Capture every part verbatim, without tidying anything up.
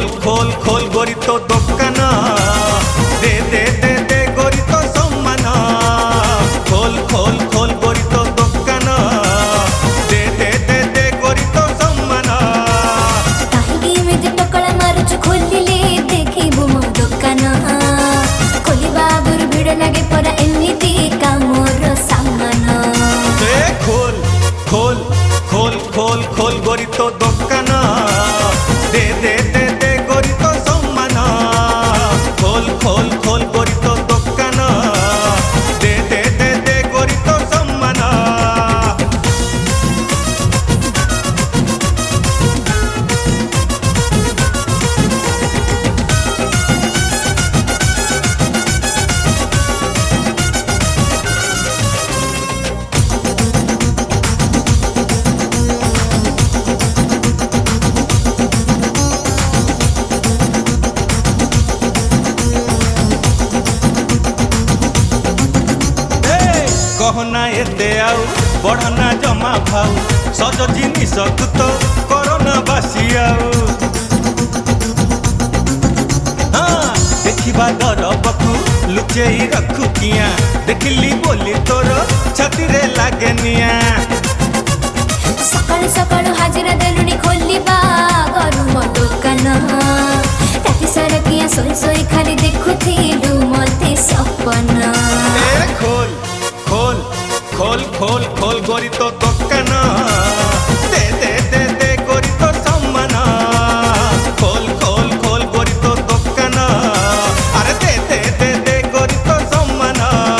खोल खोल गोरी तो दुकान दे दे दे दे गोरी तो सम्मान खोल खोल खोल गोरी तो दुकान दे दे दे दे गोरी तो सम्मान काहे में जे टकला मारुच खोलिले देखिबो मो दुकान खोली बाबुर भिड़ लागे परा एमिति कामोर सामान ए खोल खोल खोल खोल खोल गोरी तो दुकान दे दे दे दे गोरी तो सम्मान खोल खोल खोल गोरी तो दुकान दे दे दे दे गोरी तो सम्मान कहना एते आउ बढ़ना जमा भाऊ सज जिनिस तो कोरोना बासी आउ हाँ देखा डर बकु लुचेई रखु किया देखिली बोली तोर छाती रे लागे निया सकाळु सकाळु हाजिरा देलुनी खोलिबा गरु मो दुकान राति सारा किया सोई सोई खाली देखुथिलु मते सपना ए खोल खोल खोल खोल खोल गोरी तो दुकान दे दे दे दे गोरी तो सम्मान खोल खोल खोल गोरी तो दुकान अरे दे दे दे दे गोरी तो सम्मान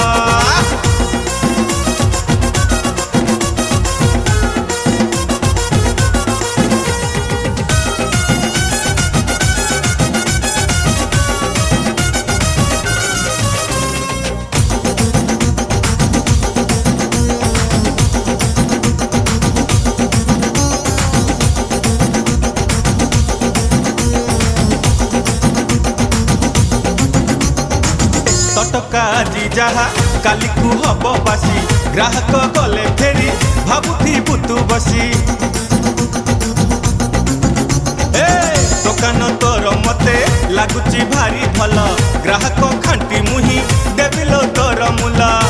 तटका जी जहा काली को हब बासी ग्राहक गले फेरी भाबुथी बुतु बसी ए दुकान तोर मते लागुची भारी भल ग्राहक खांटी मुही देबिलो तोर मूला